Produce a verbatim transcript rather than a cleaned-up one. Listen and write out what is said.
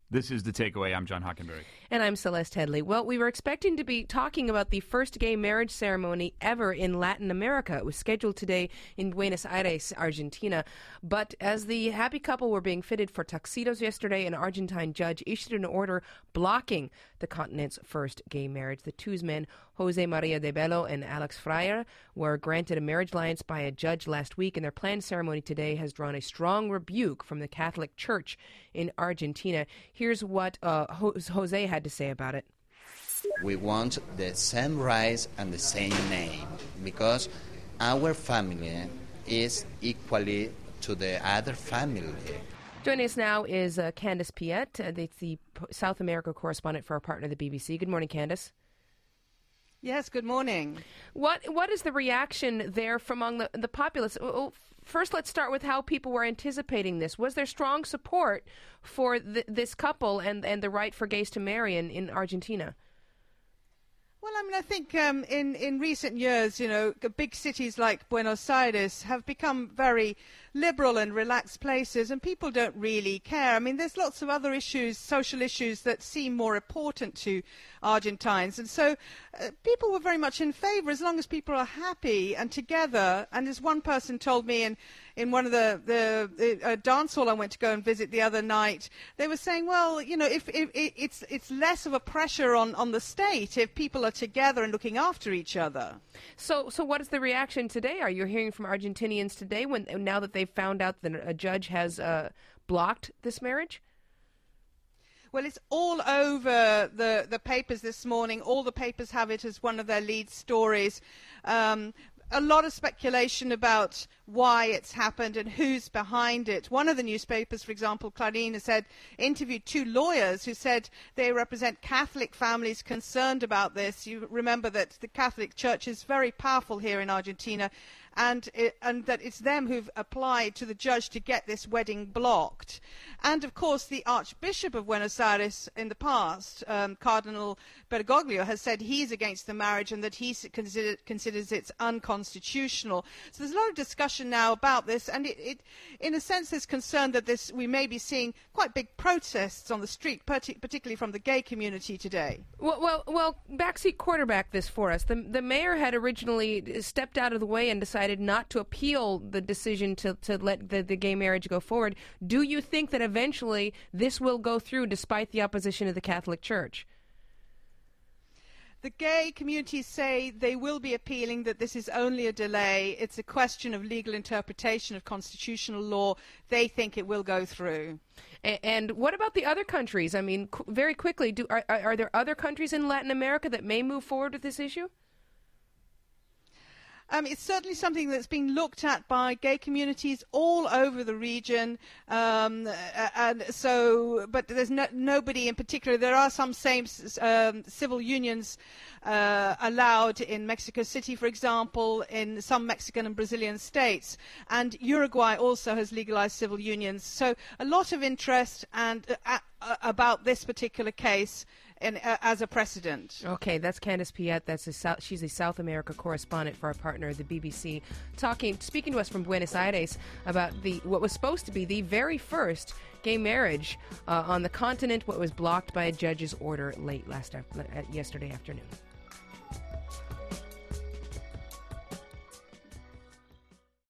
This is The Takeaway. I'm John Hockenberry. And I'm Celeste Headley. Well, we were expecting to be talking about the first gay marriage ceremony ever in Latin America. It was scheduled today in Buenos Aires, Argentina. But as the happy couple were being fitted for tuxedos yesterday, an Argentine judge issued an order blocking the continent's first gay marriage. The two men, Jose Maria de Bello and Alex Freire, were granted a marriage alliance by a judge last week, and their planned ceremony today has drawn a strong rebuke from the Catholic Church in Argentina. Here's what uh, Jose had to say about it. We want the same rights and the same name because our family is equally to the other family. Joining us now is uh, Candace Piet, uh, the, the South America correspondent for our partner, the B B C. Good morning, Candace. Yes, good morning. What What is the reaction there from among the, the populace? First, let's start with how people were anticipating this. Was there strong support for th- this couple and, and the right for gays to marry in, in Argentina? Well, I mean, I think um, in, in recent years, you know, big cities like Buenos Aires have become very liberal and relaxed places, and people don't really care. I mean, there's lots of other issues, social issues, that seem more important to Argentines. And so uh, people were very much in favor as long as people are happy and together. And as one person told me in, in one of the, the, the uh, dance hall I went to go and visit the other night, they were saying, well, you know, if, if, if it's, it's less of a pressure on, on the state if people are together and looking after each other. So, so what is the reaction today? Are you hearing from Argentinians today when now that they've found out that a judge has uh, blocked this marriage? Well, it's all over the, the papers this morning. All the papers have it as one of their lead stories. Um, a lot of speculation about why it's happened and who's behind it. One of the newspapers, for example, Clarín, has said, interviewed two lawyers who said they represent Catholic families concerned about this. You remember that the Catholic Church is very powerful here in Argentina, and it, and that it's them who've applied to the judge to get this wedding blocked. And, of course, the Archbishop of Buenos Aires in the past, um, Cardinal Bergoglio, has said he's against the marriage and that he consider, considers it's unconstitutional. So there's a lot of discussion now about this, and it, it, in a sense, there's concern that this we may be seeing quite big protests on the street, particularly from the gay community today. Well, well, well backseat quarterback this for us. The, the mayor had originally stepped out of the way and decided not to appeal the decision to, to let the, the gay marriage go forward. Do you think that eventually this will go through despite the opposition of the Catholic Church? The gay communities say they will be appealing, that this is only a delay. It's a question of legal interpretation of constitutional law. They think it will go through. And, and what about the other countries? I mean, qu- very quickly, do, are, are there other countries in Latin America that may move forward with this issue? Um, it's certainly something that's being looked at by gay communities all over the region, um, and so. But there's no, nobody in particular. There are some same um, civil unions uh, allowed in Mexico City, for example, in some Mexican and Brazilian states, and Uruguay also has legalized civil unions. So a lot of interest and uh, uh, about this particular case. And, uh, as a precedent. Okay, that's Candace Piet. That's a South, she's a South America correspondent for our partner, the B B C, talking, speaking to us from Buenos Aires about the what was supposed to be the very first gay marriage uh, on the continent, what was blocked by a judge's order late last uh, yesterday afternoon.